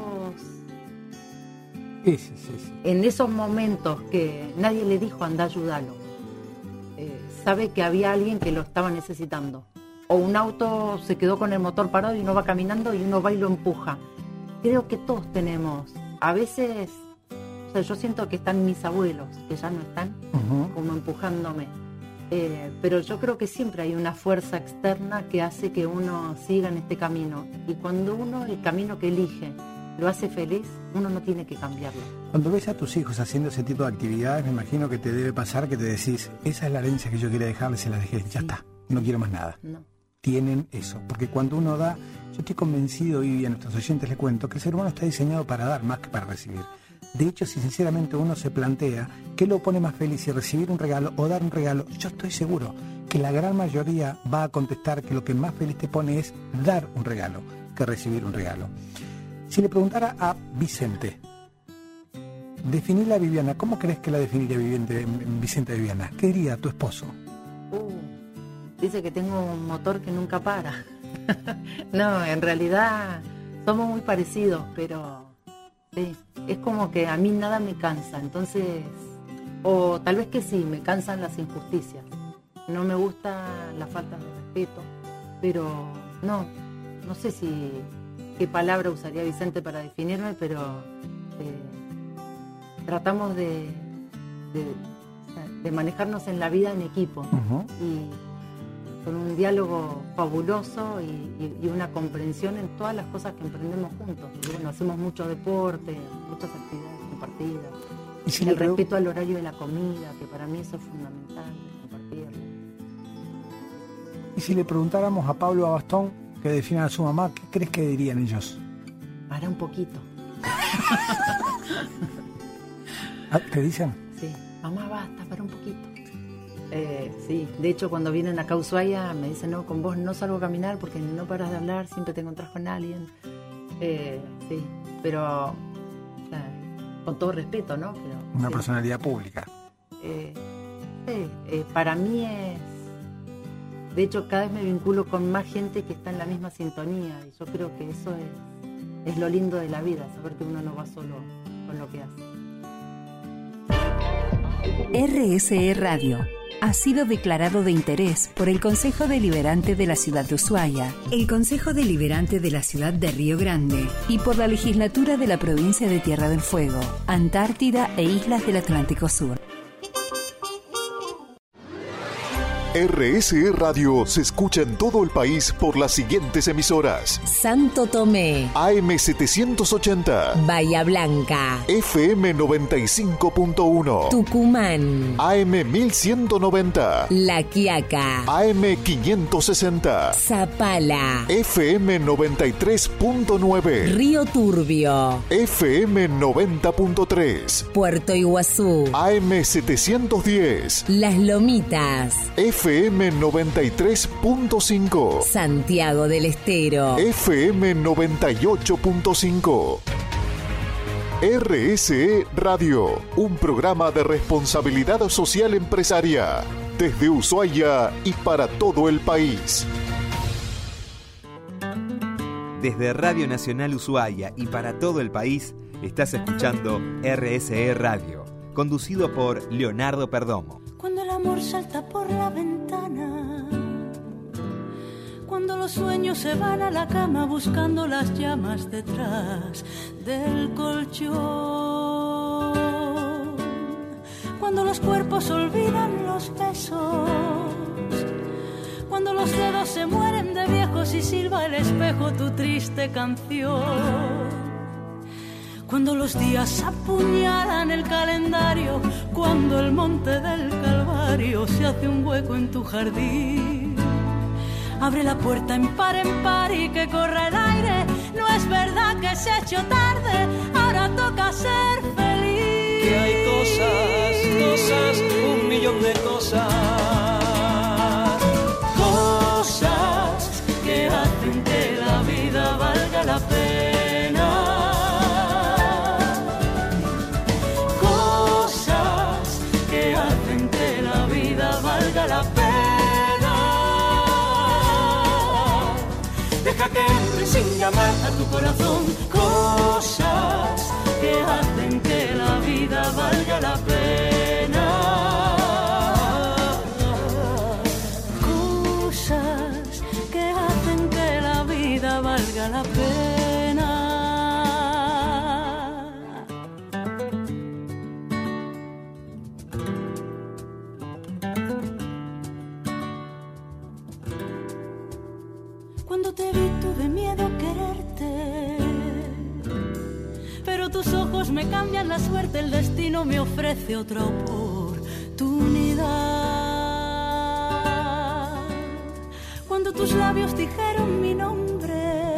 Sí, sí, sí, sí. en esos momentos que nadie le dijo anda, ayúdalo. Eh, sabe que había alguien que lo estaba necesitando. O un auto se quedó con el motor parado y uno va caminando y uno va y lo empuja. Creo que todos tenemos, a veces, o sea, yo siento que están mis abuelos, que ya no están, Ujú. como empujándome. Eh, pero yo creo que siempre hay una fuerza externa que hace que uno siga en este camino. Y cuando uno, el camino que elige, lo hace feliz, uno no tiene que cambiarlo. Cuando ves a tus hijos haciendo ese tipo de actividades, me imagino que te debe pasar que te decís, esa es la herencia que yo quería dejarles, se la dejé, ya está, no quiero más nada. No. Tienen eso, porque cuando uno da, yo estoy convencido, y a nuestros oyentes les cuento, que el ser humano está diseñado para dar más que para recibir. De hecho, si sinceramente uno se plantea qué lo pone más feliz, si recibir un regalo o dar un regalo, yo estoy seguro que la gran mayoría va a contestar que lo que más feliz te pone es dar un regalo que recibir un regalo. Si le preguntara a Vicente, definirla a Viviana, ¿cómo crees que la definiría Vicente, Vicente a Viviana? ¿Qué diría tu esposo? Uh, dice que tengo un motor que nunca para. No, en realidad somos muy parecidos, pero Sí, es como que a mí nada me cansa, entonces, o tal vez que sí, me cansan las injusticias. No me gusta la falta de respeto, pero no, no sé si qué palabra usaría Vicente para definirme, pero eh, tratamos de, de, de manejarnos en la vida en equipo. Uh-huh. Y con un diálogo fabuloso y, y, y una comprensión en todas las cosas que emprendemos juntos. Porque, bueno, hacemos mucho deporte, muchas actividades compartidas. ¿Y si el le respeto al horario de la comida, que para mí eso es fundamental, compartirlo. Y si le preguntáramos a Pablo Abastón que defina a su mamá, ¿qué crees que dirían ellos? Para un poquito. ¿Te dicen? Sí, mamá, basta, para un poquito. Eh, sí, de hecho cuando vienen acá a Ushuaia me dicen, no, con vos no salgo a caminar porque no paras de hablar, siempre te encontrás con alguien. Eh, sí, pero o sea, con todo respeto, ¿no? Pero, una sí. Personalidad pública. Eh, sí, eh, para mí es... De hecho, cada vez me vinculo con más gente que está en la misma sintonía y yo creo que eso es, es lo lindo de la vida, saber que uno no va solo con lo que hace. R S E Radio ha sido declarado de interés por el Consejo Deliberante de la Ciudad de Ushuaia, el Consejo Deliberante de la Ciudad de Río Grande y por la Legislatura de la Provincia de Tierra del Fuego, Antártida e Islas del Atlántico Sur. R S E Radio se escucha en todo el país por las siguientes emisoras: Santo Tomé, A M setecientos ochenta, Bahía Blanca, F M noventa y cinco punto uno, Tucumán, A M mil ciento noventa, La Quiaca, A M quinientos sesenta, Zapala, F M noventa y tres punto nueve, Río Turbio, F M noventa punto tres, Puerto Iguazú, A M setecientos diez, Las Lomitas, F M noventa y tres punto cinco, Santiago del Estero, F M noventa y ocho punto cinco. R S E Radio, un programa de responsabilidad social empresaria, desde Ushuaia y para todo el país. Desde Radio Nacional Ushuaia y para todo el país, estás escuchando R S E Radio, conducido por Leonardo Perdomo. Cuando el amor salta por la ventana, cuando los sueños se van a la cama buscando las llamas detrás del colchón, cuando los cuerpos olvidan los besos, cuando los dedos se mueren de viejos y silba el espejo tu triste canción, cuando los días apuñalan el calendario, cuando el monte del Calvario se hace un hueco en tu jardín, abre la puerta en par en par y que corra el aire. No es verdad que se ha hecho tarde, ahora toca ser feliz. Que hay cosas, cosas, un millón de cosas, cosas que hacen que la vida valga la pena. La pena. Deja que entre sin llamar a tu corazón, cosas que hacen que la vida valga la pena. Cosas que hacen que la vida valga la pena. Cuando te vi tuve miedo a quererte, pero tus ojos me cambian la suerte, el destino me ofrece otra oportunidad. Cuando tus labios dijeron mi nombre,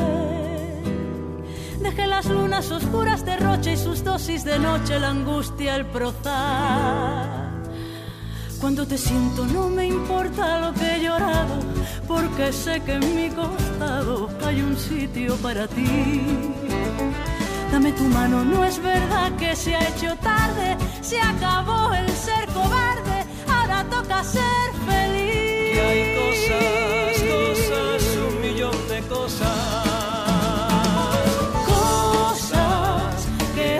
dejé las lunas oscuras de roche y sus dosis de noche, la angustia, el prozar. Cuando te siento no me importa lo que he llorado, porque sé que en mi costado hay un sitio para ti. Dame tu mano, no es verdad que se ha hecho tarde, se acabó el ser cobarde, ahora toca ser feliz. Que hay cosas, cosas, un millón de cosas, cosas que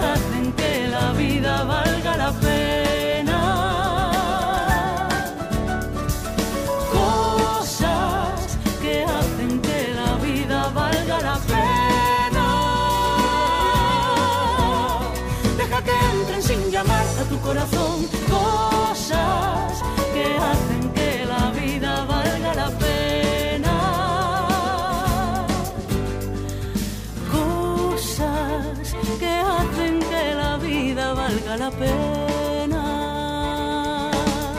vida valga la pena.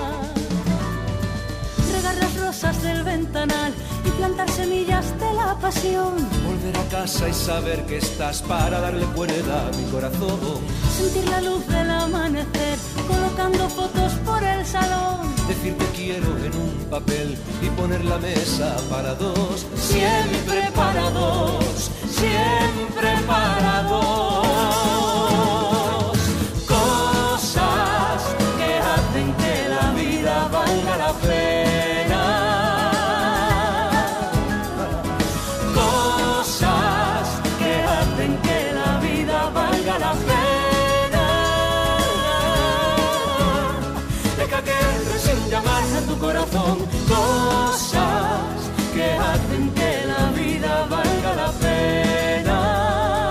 Regar las rosas del ventanal y plantar semillas de la pasión. Volver a casa y saber que estás para darle cuerda a mi corazón. Sentir la luz del amanecer colocando fotos por el salón. Decir te quiero en un papel y poner la mesa para dos. Siempre para dos, siempre para dos. Cosas que hacen que la vida valga la pena. Cosas que hacen que la vida valga la pena. Deja que entre sin llamar a tu corazón. Cosas que hacen que la vida valga la pena.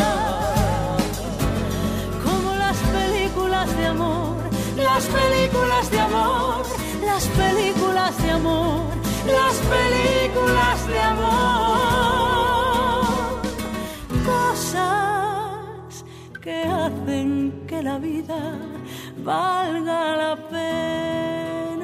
Como las películas de amor, las películas de amor, las películas de amor, las películas de amor. Cosas que hacen que la vida valga la pena.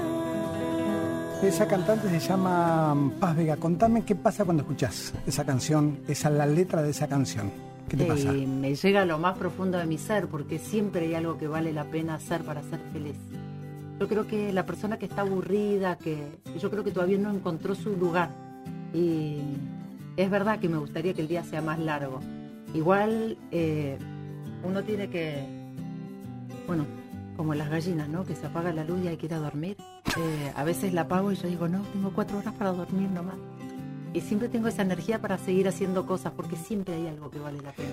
Esa cantante se llama Paz Vega. Contame qué pasa cuando escuchás esa canción, esa la letra de esa canción. ¿Qué te Eh, pasa? me llega a lo más profundo de mi ser, porque siempre hay algo que vale la pena hacer para ser feliz. Yo creo que la persona que está aburrida, que yo creo que todavía no encontró su lugar. Y es verdad que me gustaría que el día sea más largo. Igual eh, uno tiene que, bueno, como las gallinas, ¿no? Que se apaga la luz y hay que ir a dormir. Eh, a veces la apago y yo digo, no, tengo cuatro horas para dormir nomás. Y siempre tengo esa energía para seguir haciendo cosas, porque siempre hay algo que vale la pena.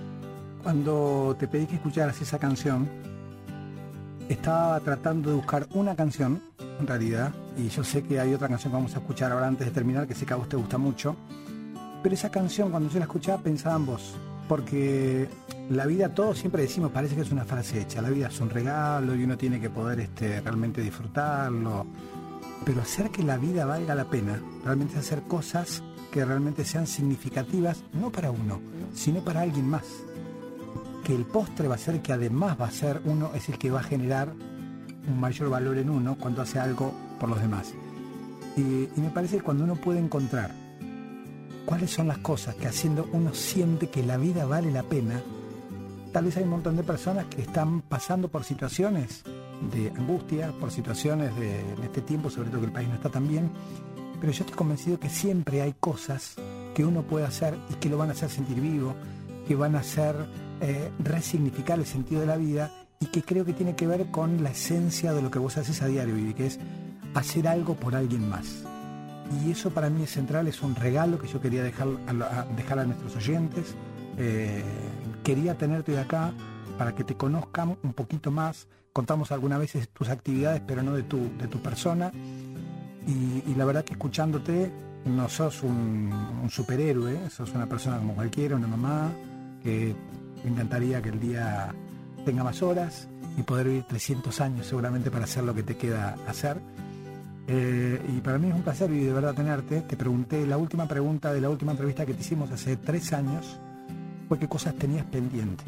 Cuando te pedí que escucharas esa canción, estaba tratando de buscar una canción, en realidad, y yo sé que hay otra canción que vamos a escuchar ahora antes de terminar, que sé que a vos te gusta mucho, pero esa canción, cuando yo la escuchaba, pensaba en vos, porque la vida, todos siempre decimos, parece que es una frase hecha, la vida es un regalo y uno tiene que poder este, realmente disfrutarlo, pero hacer que la vida valga la pena, realmente hacer cosas que realmente sean significativas, no para uno, sino para alguien más. Que el postre va a ser que además va a ser uno, es el que va a generar un mayor valor en uno cuando hace algo por los demás. Y, y me parece que cuando uno puede encontrar cuáles son las cosas que haciendo uno siente que la vida vale la pena, tal vez hay un montón de personas que están pasando por situaciones de angustia, por situaciones de, en este tiempo, sobre todo que el país no está tan bien, pero yo estoy convencido que siempre hay cosas que uno puede hacer y que lo van a hacer sentir vivo, que van a hacer eh, resignificar el sentido de la vida, y que creo que tiene que ver con la esencia de lo que vos haces a diario, Vivi, que es hacer algo por alguien más. Y eso para mí es central, es un regalo que yo quería dejar a, a, dejar a nuestros oyentes. Eh, quería tenerte hoy acá para que te conozcan un poquito más. Contamos algunas veces tus actividades, pero no de tu, de tu persona. Y, y la verdad que escuchándote, no sos un, un superhéroe, sos una persona como cualquiera, una mamá, que me encantaría que el día tenga más horas y poder vivir trescientos años seguramente para hacer lo que te queda hacer. Eh, y para mí es un placer, y de verdad tenerte. Te pregunté, la última pregunta de la última entrevista que te hicimos hace tres años fue qué cosas tenías pendiente.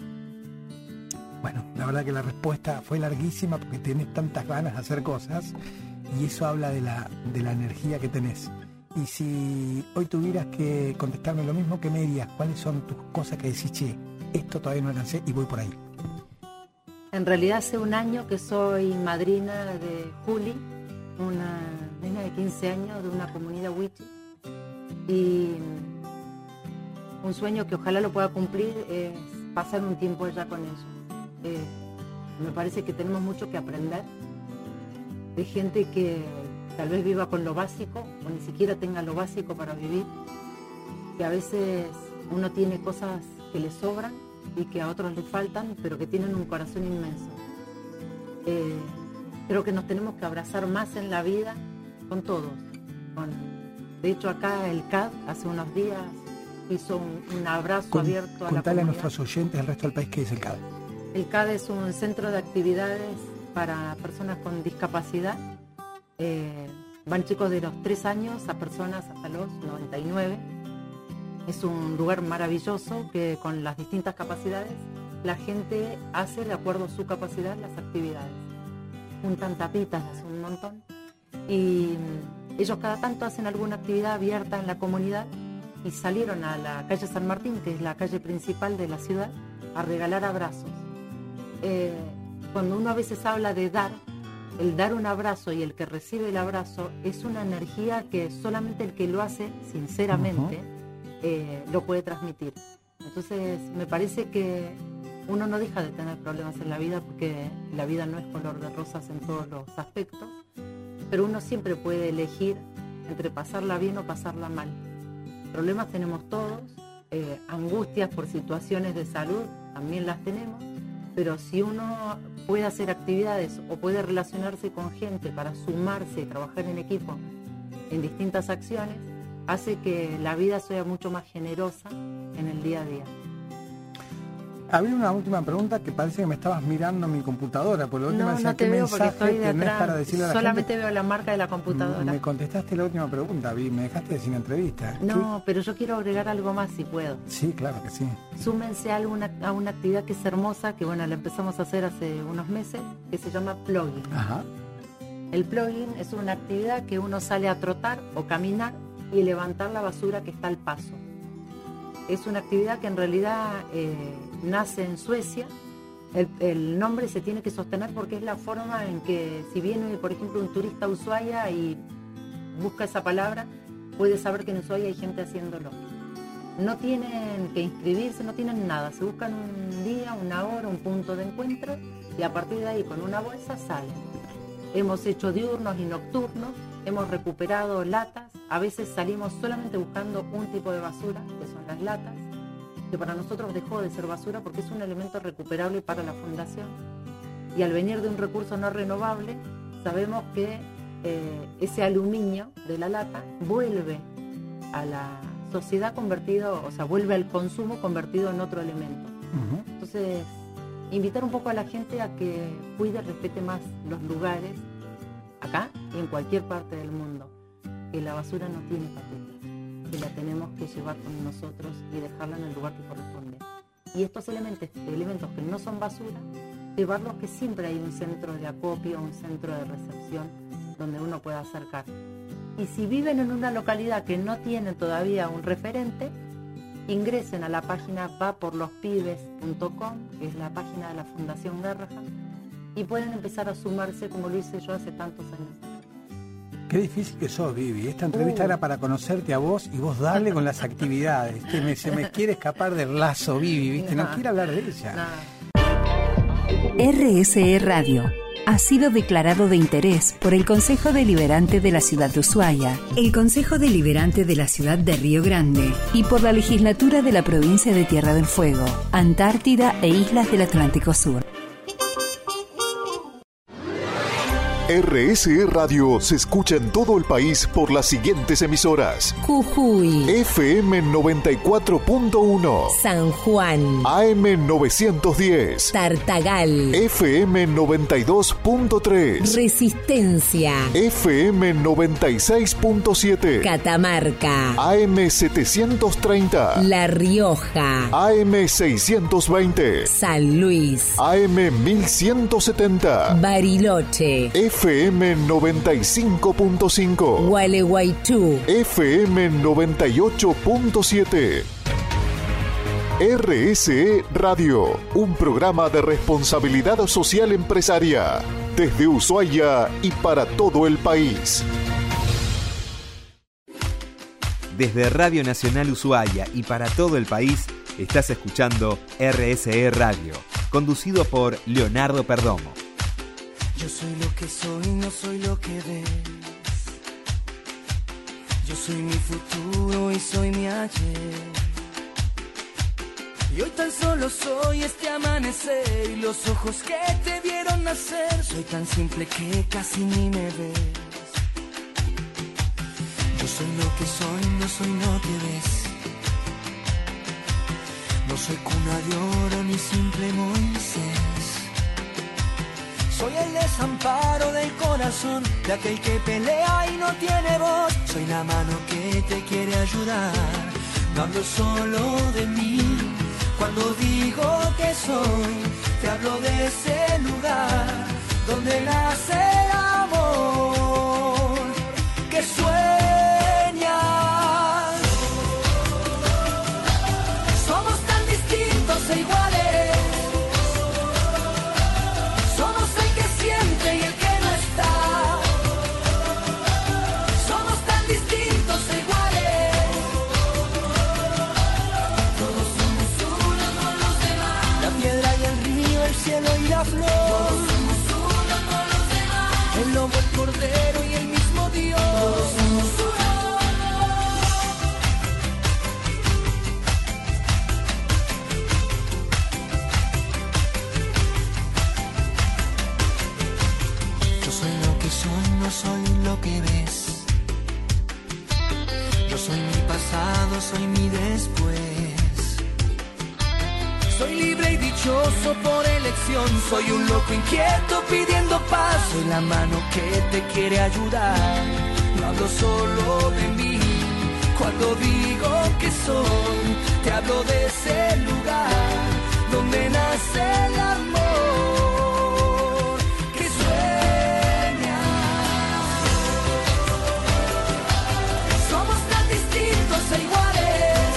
Bueno, la verdad que la respuesta fue larguísima porque tenés tantas ganas de hacer cosas, y eso habla de la, de la energía que tenés. Y si hoy tuvieras que contestarme lo mismo, ¿qué me dirías? ¿Cuáles son tus cosas que decís, che, esto todavía no alcancé y voy por ahí? En realidad hace un año que soy madrina de Juli, una nena de quince años de una comunidad wichí, y un sueño que ojalá lo pueda cumplir es pasar un tiempo allá con ellos. Eh, me parece que tenemos mucho que aprender de gente que tal vez viva con lo básico o ni siquiera tenga lo básico para vivir, que a veces uno tiene cosas que le sobran y que a otros les faltan, pero que tienen un corazón inmenso. Eh, creo que nos tenemos que abrazar más en la vida con todos. Con, de hecho, acá el C A D hace unos días hizo un, un abrazo con, abierto a la comunidad. Contale a nuestros oyentes, al resto del país, qué es el C A D. El C A D es un centro de actividades para personas con discapacidad. Eh, van chicos de los tres años a personas hasta los noventa y nueve. Es un lugar maravilloso que con las distintas capacidades la gente hace de acuerdo a su capacidad las actividades. Juntan tapitas, hace un montón, y ellos cada tanto hacen alguna actividad abierta en la comunidad y salieron a la calle San Martín, que es la calle principal de la ciudad, a regalar abrazos. Eh, cuando uno a veces habla de dar, el dar un abrazo y el que recibe el abrazo es una energía que solamente el que lo hace sinceramente uh-huh. eh, lo puede transmitir. Entonces me parece que uno no deja de tener problemas en la vida, porque la vida no es color de rosas en todos los aspectos, pero uno siempre puede elegir entre pasarla bien o pasarla mal. Problemas tenemos todos, eh, angustias por situaciones de salud también las tenemos, pero si uno puede hacer actividades o puede relacionarse con gente para sumarse y trabajar en equipo en distintas acciones, hace que la vida sea mucho más generosa en el día a día. Había una última pregunta que parece que me estabas mirando en mi computadora, por la última no, decía, no te ¿qué veo mensaje porque estoy de tenés atrás. para decirle a la Solamente gente? veo la marca de la computadora. Me contestaste la última pregunta, vi, me dejaste sin entrevista. No, ¿Qué? pero yo quiero agregar algo más si puedo. Sí, claro que sí. Súmense a, alguna, a una actividad que es hermosa, que bueno, la empezamos a hacer hace unos meses, que se llama plugging. Ajá. El plugging es una actividad que uno sale a trotar o caminar y levantar la basura que está al paso. Es una actividad que en realidad eh, nace en Suecia. El, el nombre se tiene que sostener porque es la forma en que, si viene, por ejemplo, un turista a Ushuaia y busca esa palabra, puede saber que en Ushuaia hay gente haciéndolo. No tienen que inscribirse, no tienen nada. Se buscan un día, una hora, un punto de encuentro y a partir de ahí con una bolsa salen. Hemos hecho diurnos y nocturnos, hemos recuperado latas. A veces salimos solamente buscando un tipo de basura, que son las latas, que para nosotros dejó de ser basura porque es un elemento recuperable para la fundación. Y al venir de un recurso no renovable, sabemos que eh, ese aluminio de la lata vuelve a la sociedad convertido, o sea, vuelve al consumo convertido en otro elemento. Uh-huh. Entonces, invitar un poco a la gente a que cuide, respete más los lugares, acá y en cualquier parte del mundo, que la basura no tiene patente, que la tenemos que llevar con nosotros y dejarla en el lugar que corresponde. Y estos elementos, elementos que no son basura, llevarlos, que siempre hay un centro de acopio, un centro de recepción donde uno pueda acercar. Y si viven en una localidad que no tiene todavía un referente, ingresen a la página va por los pibes punto com, que es la página de la Fundación Garrahan, y pueden empezar a sumarse como lo hice yo hace tantos años. Qué difícil que sos, Vivi. Esta entrevista uh. era para conocerte a vos y vos darle con las actividades. Que me, se me quiere escapar del lazo, Vivi, ¿viste? No, no quiere hablar de ella. No. R S E Radio ha sido declarado de interés por el Consejo Deliberante de la Ciudad de Ushuaia, el Consejo Deliberante de la Ciudad de Río Grande y por la Legislatura de la Provincia de Tierra del Fuego, Antártida e Islas del Atlántico Sur. R S E Radio se escucha en todo el país por las siguientes emisoras: Jujuy, F M noventa y cuatro punto uno, San Juan, A M novecientos diez, Tartagal, F M noventa y dos punto tres, Resistencia, F M noventa y seis punto siete, Catamarca, A M setecientos treinta, La Rioja, A M seiscientos veinte, San Luis, A M mil ciento setenta, Bariloche, F M noventa y cinco punto cinco, Gualeguaychú, F M noventa y ocho punto siete. R S E Radio, un programa de responsabilidad social empresaria, desde Ushuaia y para todo el país. Desde Radio Nacional Ushuaia y para todo el país, estás escuchando R S E Radio, conducido por Leonardo Perdomo. Yo soy lo que soy, no soy lo que ves. Yo soy mi futuro y soy mi ayer. Y hoy tan solo soy este amanecer y los ojos que te vieron nacer. Soy tan simple que casi ni me ves. Yo soy lo que soy, no soy lo que ves. No soy cuna de oro ni simple Moisés. Soy el desamparo del corazón de aquel que pelea y no tiene voz. Soy la mano que te quiere ayudar. No hablo solo de mí cuando digo que soy, te hablo de ese lugar donde nace el amor que sueñas. Somos tan distintos e iguales, somos el que siente y el que no está. Somos tan distintos e iguales, todos somos uno con los demás. La piedra y el río, el cielo y la flor, todos somos uno con los demás. El lobo, el cordero y el mismo Dios, todos somos uno. Yo soy lo que soy, no soy lo que ves. Yo soy mi pasado, soy mi después. Soy libre y dichoso por elección. Soy un loco inquieto pidiendo paz. Soy la mano que te quiere ayudar. No hablo solo de mí. Cuando digo que soy, te hablo de ese lugar donde nace el amor que sueña. Somos tan distintos e iguales,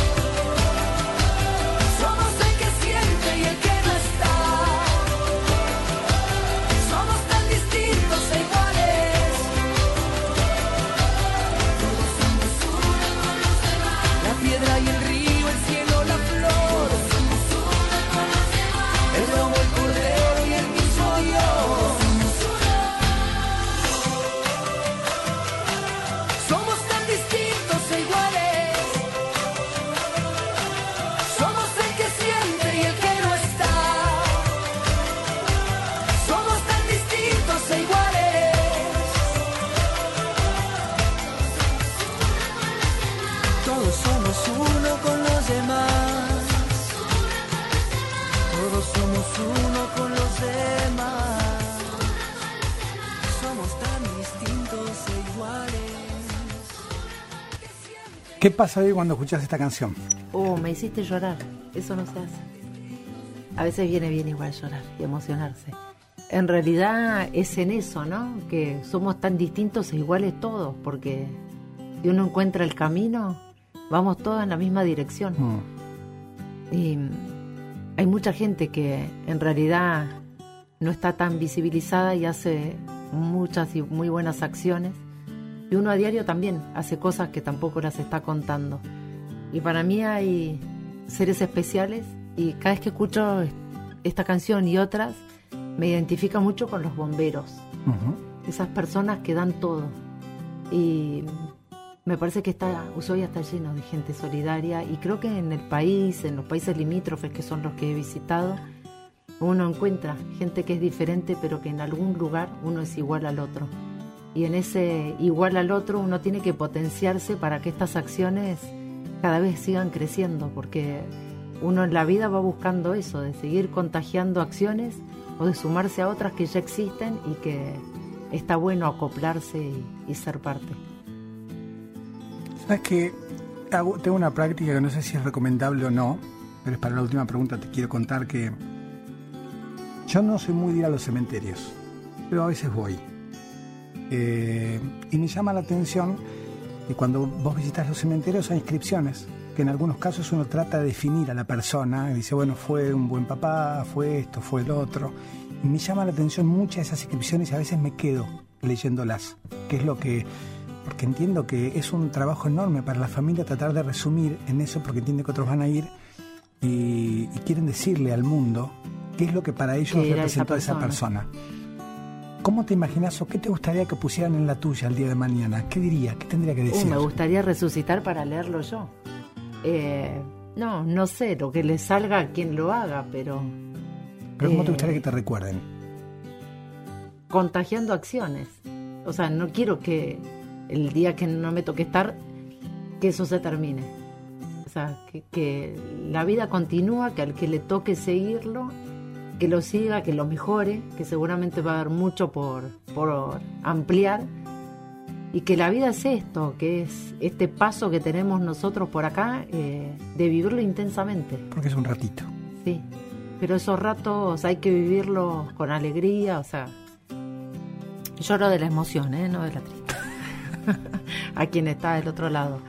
somos el que siente y el que no está. Somos tan distintos e iguales, todos somos uno con los demás. La piedra y el río, el cielo, la flor, todos somos uno con los demás. El lobo, el cordero y el mismo Dios, somos uno. Somos tan distintos e iguales, somos el que siente y el que no está. Somos tan distintos e iguales, todos somos uno con los demás. Todos somos uno con los demás. Somos tan distintos e iguales. ¿Qué pasa hoy cuando escuchas esta canción? Oh, me hiciste llorar. Eso no se hace. A veces viene bien igual llorar y emocionarse. En realidad es en eso, ¿no? Que somos tan distintos e iguales todos, porque si uno encuentra el camino, vamos todos en la misma dirección. Mm. Y hay mucha gente que en realidad no está tan visibilizada y hace muchas y muy buenas acciones. Y uno a diario también hace cosas que tampoco las está contando. Y para mí hay seres especiales y cada vez que escucho esta canción y otras, me identifica mucho con los bomberos. Ujú. Esas personas que dan todo. Y me parece que está, Ushuaia está lleno de gente solidaria y creo que en el país, en los países limítrofes que son los que he visitado, uno encuentra gente que es diferente pero que en algún lugar uno es igual al otro. Y en ese igual al otro uno tiene que potenciarse para que estas acciones cada vez sigan creciendo, porque uno en la vida va buscando eso, de seguir contagiando acciones o de sumarse a otras que ya existen y que está bueno acoplarse y, y ser parte. Sabes que hago, tengo una práctica que no sé si es recomendable o no, pero es para la última pregunta. Te quiero contar que yo no soy muy de ir a los cementerios, pero a veces voy. Eh, y me llama la atención que cuando vos visitas los cementerios hay inscripciones, que en algunos casos uno trata de definir a la persona, y dice, bueno, fue un buen papá, fue esto, fue el otro. Y me llama la atención muchas de esas inscripciones y a veces me quedo leyéndolas, que es lo que... porque entiendo que es un trabajo enorme para la familia tratar de resumir en eso, porque entiende que otros van a ir y, y quieren decirle al mundo qué es lo que para ellos representó esa persona. esa persona. ¿Cómo te imaginas o qué te gustaría que pusieran en la tuya el día de mañana? ¿Qué diría? ¿Qué tendría que decir? Uh, me gustaría resucitar para leerlo yo. Eh, no, no sé, lo que le salga a quien lo haga, pero... ¿Pero cómo eh, te gustaría que te recuerden? Contagiando acciones. O sea, no quiero que el día que no me toque estar, que eso se termine. O sea, que, que la vida continúa, que al que le toque seguirlo, que lo siga, que lo mejore, que seguramente va a haber mucho por, por ampliar, y que la vida es esto, que es este paso que tenemos nosotros por acá, eh, de vivirlo intensamente. Porque es un ratito. Sí, pero esos ratos hay que vivirlos con alegría, o sea, lloro de la emoción, ¿eh? No de la tristeza, a quien está del otro lado.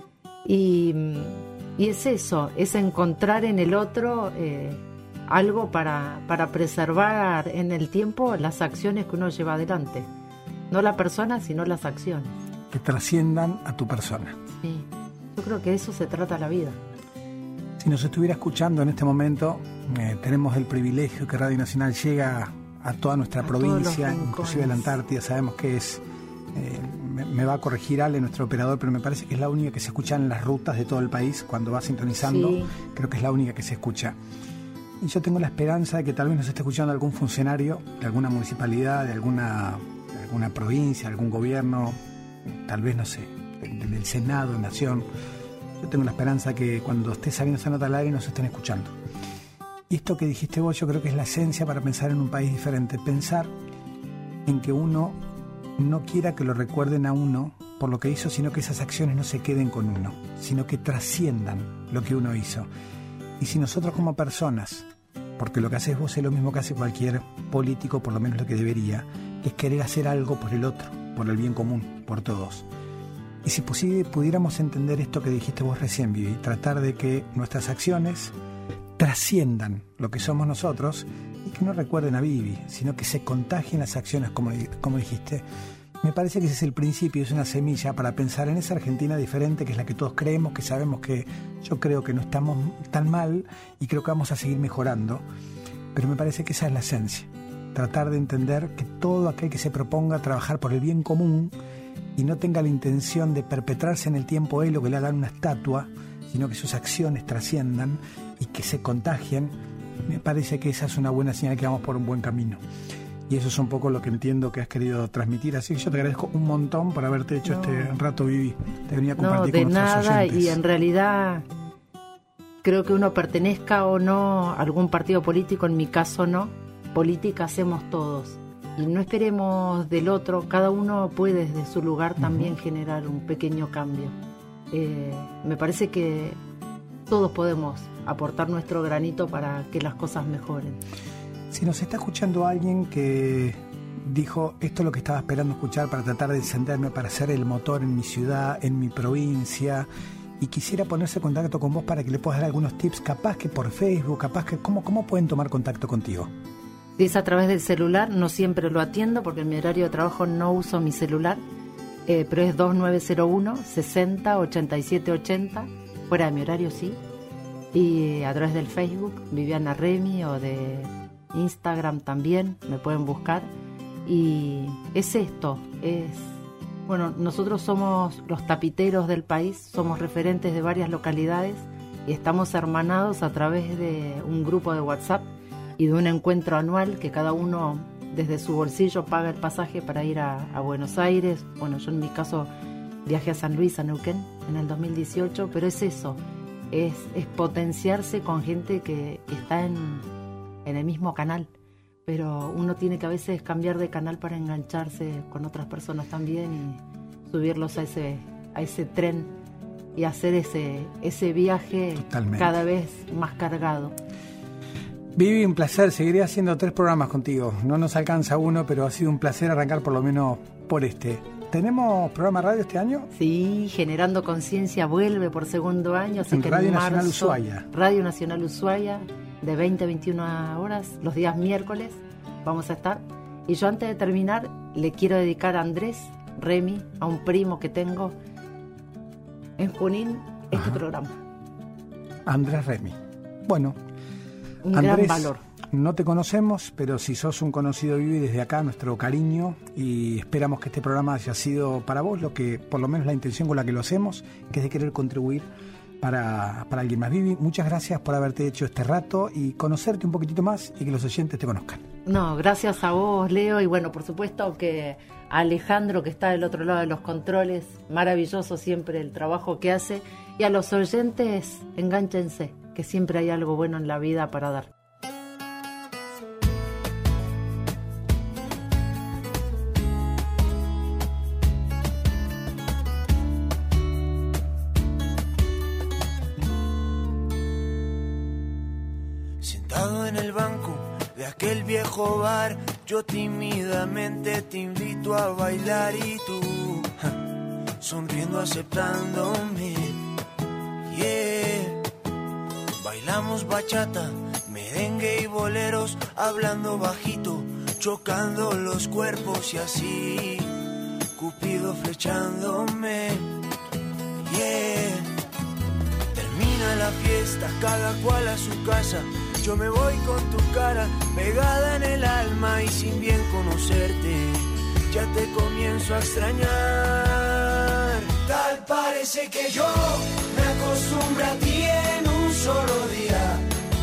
Y, y es eso, es encontrar en el otro eh, algo para, para preservar en el tiempo las acciones que uno lleva adelante. No la persona, sino las acciones. Que trasciendan a tu persona. Sí, yo creo que de eso se trata la vida. Si nos estuviera escuchando en este momento, eh, tenemos el privilegio que Radio Nacional llega a toda nuestra a provincia, inclusive la Antártida. Sabemos que es, eh, me, me va a corregir Ale, nuestro operador, pero me parece que es la única que se escucha en las rutas de todo el país cuando va sintonizando. Sí. Creo que es la única que se escucha. Y yo tengo la esperanza de que tal vez nos esté escuchando algún funcionario de alguna municipalidad, de alguna, de alguna provincia, de algún gobierno, tal vez, no sé, del, del Senado, Nación. Yo tengo la esperanza que cuando esté saliendo esa nota al aire nos estén escuchando. Y esto que dijiste vos, yo creo que es la esencia para pensar en un país diferente. Pensar en que uno no quiera que lo recuerden a uno por lo que hizo, sino que esas acciones no se queden con uno, sino que trasciendan lo que uno hizo. Y si nosotros como personas, porque lo que haces vos es lo mismo que hace cualquier político, por lo menos lo que debería, que es querer hacer algo por el otro, por el bien común, por todos. Y si posible pudiéramos entender esto que dijiste vos recién, Vivi, tratar de que nuestras acciones trasciendan lo que somos nosotros y que no recuerden a Vivi, sino que se contagien las acciones, como, como dijiste. Me parece que ese es el principio, es una semilla para pensar en esa Argentina diferente, que es la que todos creemos, que sabemos que yo creo que no estamos tan mal y creo que vamos a seguir mejorando. Pero me parece que esa es la esencia, tratar de entender que todo aquel que se proponga trabajar por el bien común y no tenga la intención de perpetrarse en el tiempo él o que le hagan una estatua, sino que sus acciones trasciendan y que se contagien, me parece que esa es una buena señal que vamos por un buen camino. Y eso es un poco lo que entiendo que has querido transmitir. Así que yo te agradezco un montón por haberte hecho no. este rato, Vivi. Te venía a compartir no, con nuestros oyentes. No, de nada, y en realidad creo que uno pertenezca o no a algún partido político, en mi caso no. Política hacemos todos. Y no esperemos del otro, cada uno puede desde su lugar también uh-huh. generar un pequeño cambio. Eh, me parece que todos podemos aportar nuestro granito para que las cosas mejoren. Si nos está escuchando alguien que dijo, esto es lo que estaba esperando escuchar para tratar de encenderme, para ser el motor en mi ciudad, en mi provincia, y quisiera ponerse en contacto con vos para que le puedas dar algunos tips, capaz que por Facebook, capaz que, ¿cómo, cómo pueden tomar contacto contigo? Si es a través del celular, no siempre lo atiendo porque en mi horario de trabajo no uso mi celular, eh, pero es dos nueve cero uno, sesenta, ochenta y siete ochenta, fuera de mi horario sí, y a través del Facebook, Viviana Remy, o de Instagram también, me pueden buscar, y es esto, es, bueno, nosotros somos los tapiteros del país, somos referentes de varias localidades y estamos hermanados a través de un grupo de WhatsApp y de un encuentro anual que cada uno desde su bolsillo paga el pasaje para ir a, a Buenos Aires. Bueno, yo en mi caso viajé a San Luis, a Neuquén, en el dos mil dieciocho, pero es eso, es, es potenciarse con gente que, que está en, en el mismo canal, pero uno tiene que a veces cambiar de canal para engancharse con otras personas también y subirlos a ese, a ese tren y hacer ese, ese viaje Totalmente. Cada vez más cargado. Vivi, un placer, seguiré haciendo tres programas contigo, no nos alcanza uno, pero ha sido un placer arrancar por lo menos por este. ¿Tenemos programa radio este año? Sí, Generando Conciencia vuelve por segundo año, así en que Radio en Nacional marzo, Ushuaia. Radio Nacional Ushuaia, de veinte a veintiuna horas, los días miércoles vamos a estar. Y yo antes de terminar le quiero dedicar a Andrés Remy, a un primo que tengo en Junín, este Ajá. programa. Andrés Remy. Bueno, un Andrés, gran valor. No te conocemos, pero si sos un conocido Vivi, desde acá nuestro cariño, y esperamos que este programa haya sido para vos lo que, por lo menos la intención con la que lo hacemos, que es de querer contribuir para, para alguien más. Vivi, muchas gracias por haberte hecho este rato y conocerte un poquitito más y que los oyentes te conozcan. No, gracias a vos, Leo, y bueno, por supuesto que a Alejandro, que está del otro lado de los controles, maravilloso siempre el trabajo que hace, y a los oyentes, engánchense, que siempre hay algo bueno en la vida para dar. Sentado en el banco de aquel viejo bar, yo tímidamente te invito a bailar y tú, ja, sonriendo aceptándome. Yeah. Bailamos bachata, merengue y boleros, hablando bajito, chocando los cuerpos y así, Cupido flechándome. Yeah. Termina la fiesta, cada cual a su casa. Yo me voy con tu cara pegada en el alma y sin bien conocerte, ya te comienzo a extrañar. Tal parece que yo me acostumbro a ti en un solo día,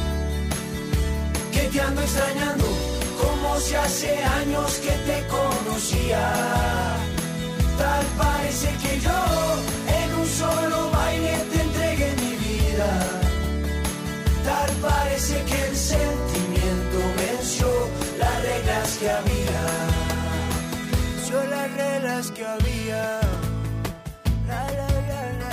que te ando extrañando como si hace años que te conocía. Tal parece que yo en un solo baile te entregué mi vida. Tal parece que el sentimiento venció las reglas que había. Venció las reglas que había. La, la, la, la,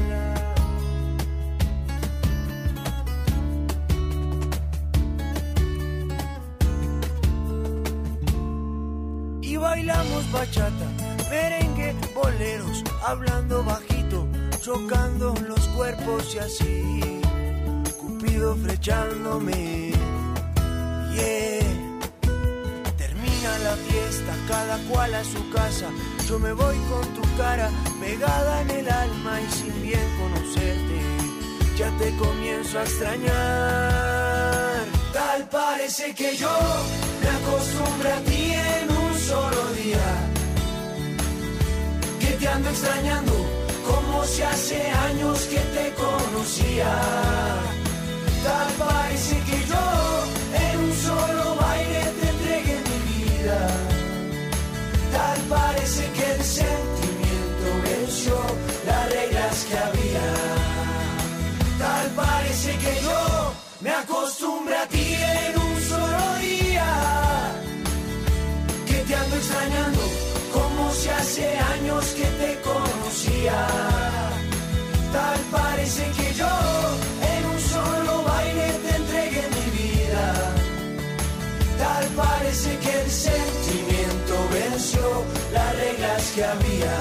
la, la. Y bailamos bachata, merengue, boleros, hablando bajito, chocando los cuerpos y así, Cupido flechándome. Yeah. Termina la fiesta, cada cual a su casa. Yo me voy con tu cara pegada en el alma y sin bien conocerte, ya te comienzo a extrañar. Tal parece que yo me acostumbré a ti en un solo día, que te ando extrañando como si hace años que te conocía. Tal parece que yo en un solo baile te entregué mi vida. Tal parece que el sentimiento venció las reglas que había. Tal parece que yo me acostumbré a ti en un solo día, que te ando extrañando como si hace años que te conocía. Tal parece que yo en un solo baile te entregué mi vida. Tal parece que el sentimiento venció las reglas que había.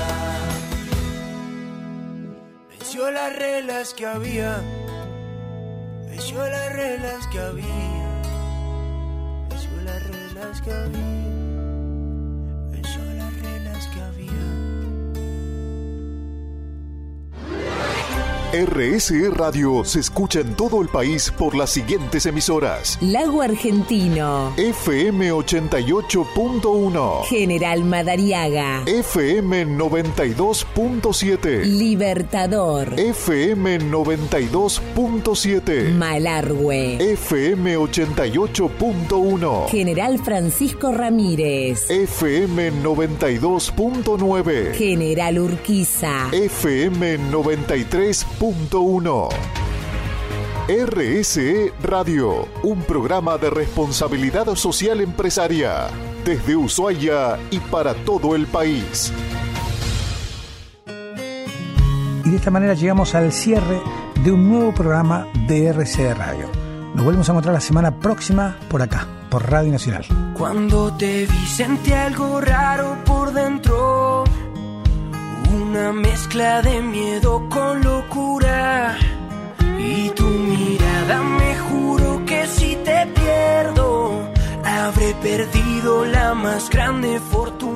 Venció las reglas que había. Venció las reglas que había. Venció las reglas que había. Venció las reglas que había. R S E Radio se escucha en todo el país por las siguientes emisoras: Lago Argentino, F M ochenta y ocho punto uno, General Madariaga, F M noventa y dos punto siete, Libertador, F M noventa y dos punto siete, Malargüe, F M ochenta y ocho punto uno, General Francisco Ramírez, F M noventa y dos punto nueve, General Urquiza, F M noventa y tres punto uno. R S E Radio, un programa de responsabilidad social empresaria, desde Ushuaia y para todo el país. Y de esta manera llegamos al cierre de un nuevo programa de R S E Radio. Nos volvemos a encontrar la semana próxima por acá, por Radio Nacional. Cuando te vi sentí algo raro por dentro, una mezcla de miedo con locura, y tu mirada me juro que si te pierdo habré perdido la más grande fortuna.